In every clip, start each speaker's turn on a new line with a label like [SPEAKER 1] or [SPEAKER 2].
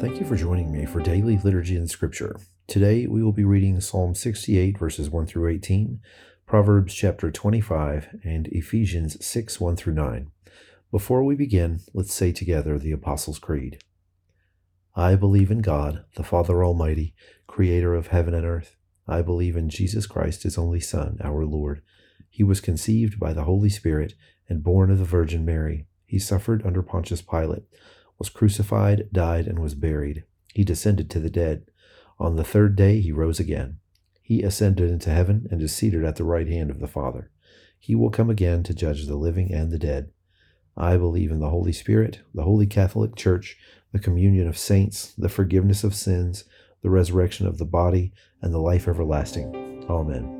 [SPEAKER 1] Thank you for joining me for Daily Liturgy and Scripture. Today we will be reading Psalm 68 verses 1 through 18, Proverbs chapter 25, and Ephesians 6, 1 through 9. Before we begin, let's say together the Apostles' Creed. I believe in God, the Father Almighty, creator of heaven and earth. I believe in Jesus Christ, his only Son, our Lord. He was conceived by the Holy Spirit and born of the Virgin Mary. He suffered under Pontius Pilate, was crucified, died, and was buried. He descended to the dead. On the third day he rose again. He ascended into heaven and is seated at the right hand of the Father. He will come again to judge the living and the dead. I believe in the Holy Spirit, the Holy Catholic Church, the communion of saints, the forgiveness of sins, the resurrection of the body, and the life everlasting. Amen.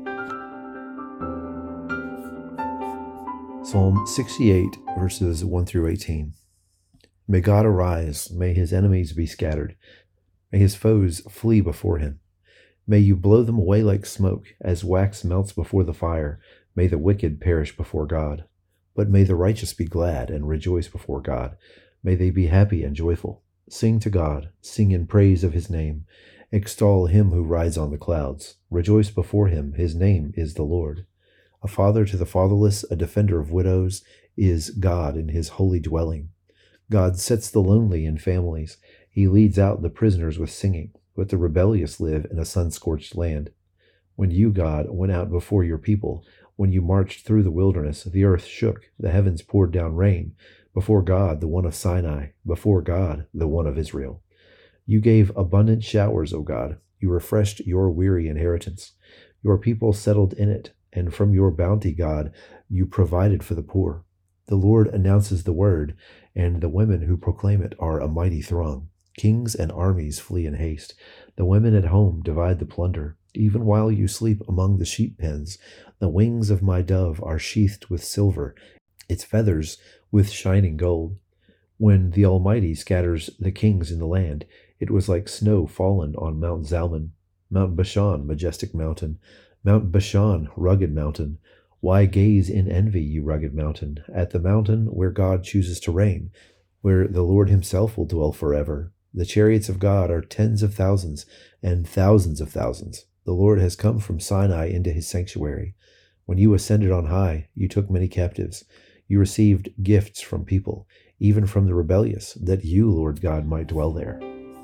[SPEAKER 1] Psalm 68, verses 1 through 18. May God arise, may his enemies be scattered, may his foes flee before him. May you blow them away like smoke, as wax melts before the fire. May the wicked perish before God. But may the righteous be glad and rejoice before God. May they be happy and joyful. Sing to God, sing in praise of his name. Extol him who rides on the clouds. Rejoice before him, his name is the Lord. A father to the fatherless, a defender of widows, is God in his holy dwelling. God sets the lonely in families. He leads out the prisoners with singing, but the rebellious live in a sun-scorched land. When you, God, went out before your people, when you marched through the wilderness, the earth shook, the heavens poured down rain, before God, the one of Sinai, before God, the one of Israel. You gave abundant showers, O God. You refreshed your weary inheritance. Your people settled in it, and from your bounty, God, you provided for the poor. The Lord announces the word, and the women who proclaim it are a mighty throng. Kings and armies flee in haste. The women at home divide the plunder. Even while you sleep among the sheep pens, the wings of my dove are sheathed with silver, its feathers with shining gold. When the Almighty scatters the kings in the land, it was like snow fallen on Mount Zalmon, Mount Bashan, majestic mountain, Mount Bashan, rugged mountain. Why gaze in envy, you rugged mountain, at the mountain where God chooses to reign, where the Lord himself will dwell forever? The chariots of God are tens of thousands and thousands of thousands. The Lord has come from Sinai into his sanctuary. When you ascended on high, you took many captives. You received gifts from people, even from the rebellious, that you, Lord God, might dwell there.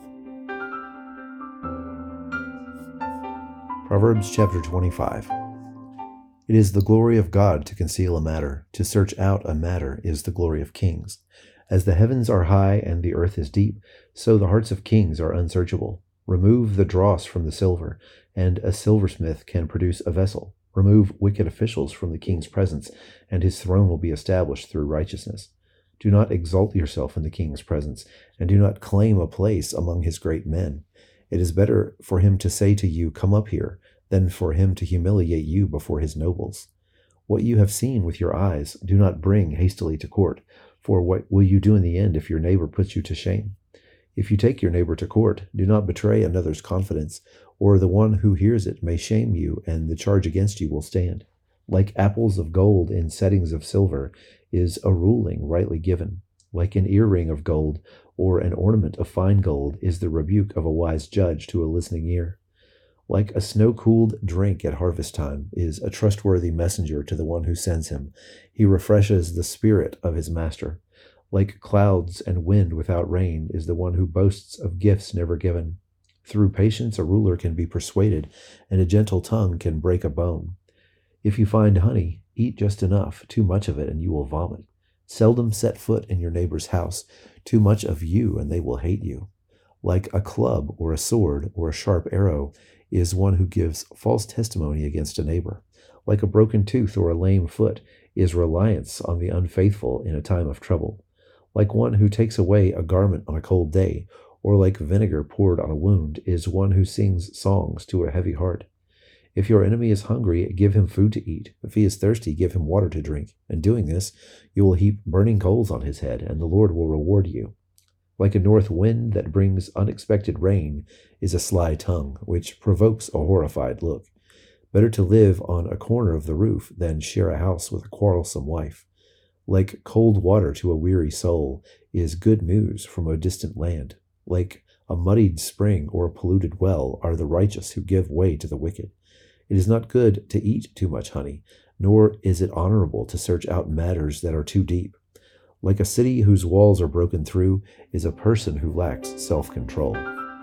[SPEAKER 1] Proverbs chapter 25. It is the glory of God to conceal a matter. To search out a matter is the glory of kings. As the heavens are high and the earth is deep, so the hearts of kings are unsearchable. Remove the dross from the silver, and a silversmith can produce a vessel. Remove wicked officials from the king's presence, and his throne will be established through righteousness. Do not exalt yourself in the king's presence, and do not claim a place among his great men. It is better for him to say to you, "Come up here," than for him to humiliate you before his nobles. What you have seen with your eyes, do not bring hastily to court, for what will you do in the end if your neighbor puts you to shame? If you take your neighbor to court, do not betray another's confidence, or the one who hears it may shame you, and the charge against you will stand. Like apples of gold in settings of silver is a ruling rightly given. Like an earring of gold, or an ornament of fine gold, is the rebuke of a wise judge to a listening ear. Like a snow-cooled drink at harvest time is a trustworthy messenger to the one who sends him. He refreshes the spirit of his master. Like clouds and wind without rain is the one who boasts of gifts never given. Through patience a ruler can be persuaded, and a gentle tongue can break a bone. If you find honey, eat just enough. Too much of it and you will vomit. Seldom set foot in your neighbor's house. Too much of you and they will hate you. Like a club or a sword or a sharp arrow is one who gives false testimony against a neighbor. Like a broken tooth or a lame foot is reliance on the unfaithful in a time of trouble. Like one who takes away a garment on a cold day, or like vinegar poured on a wound, is one who sings songs to a heavy heart. If your enemy is hungry, give him food to eat. If he is thirsty, give him water to drink. In doing this, you will heap burning coals on his head, and the Lord will reward you. Like a north wind that brings unexpected rain is a sly tongue, which provokes a horrified look. Better to live on a corner of the roof than share a house with a quarrelsome wife. Like cold water to a weary soul is good news from a distant land. Like a muddied spring or a polluted well are the righteous who give way to the wicked. It is not good to eat too much honey, nor is it honorable to search out matters that are too deep. Like a city whose walls are broken through is a person who lacks self-control.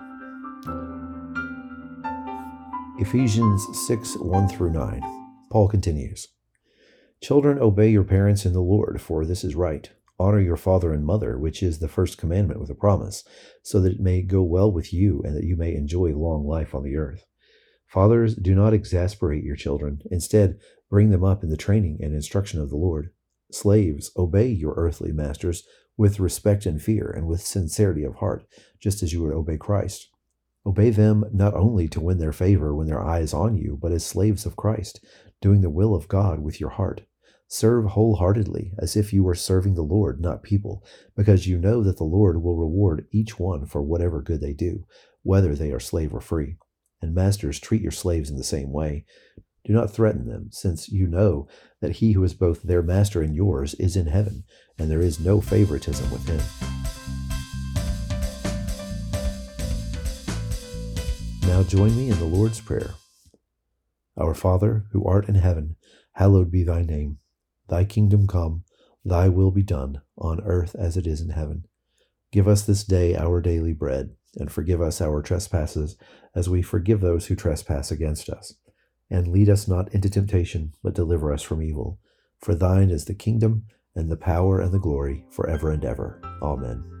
[SPEAKER 1] Ephesians 6:1-9. Paul continues, Children, obey your parents in the Lord, for this is right. Honor your father and mother, which is the first commandment with a promise, so that it may go well with you and that you may enjoy long life on the earth. Fathers, do not exasperate your children. Instead, bring them up in the training and instruction of the Lord. Slaves, obey your earthly masters with respect and fear and with sincerity of heart, just as you would obey Christ. Obey them not only to win their favor when their eye is on you, but as slaves of Christ, doing the will of God with your heart. Serve wholeheartedly, as if you were serving the Lord, not people, because you know that the Lord will reward each one for whatever good they do, whether they are slave or free. And masters, treat your slaves in the same way. Do not threaten them, since you know that he who is both their master and yours is in heaven, and there is no favoritism with him. Now join me in the Lord's Prayer. Our Father, who art in heaven, hallowed be thy name. Thy kingdom come, thy will be done, on earth as it is in heaven. Give us this day our daily bread, and forgive us our trespasses, as we forgive those who trespass against us. And lead us not into temptation, but deliver us from evil. For thine is the kingdom, and the power, and the glory, forever and ever. Amen.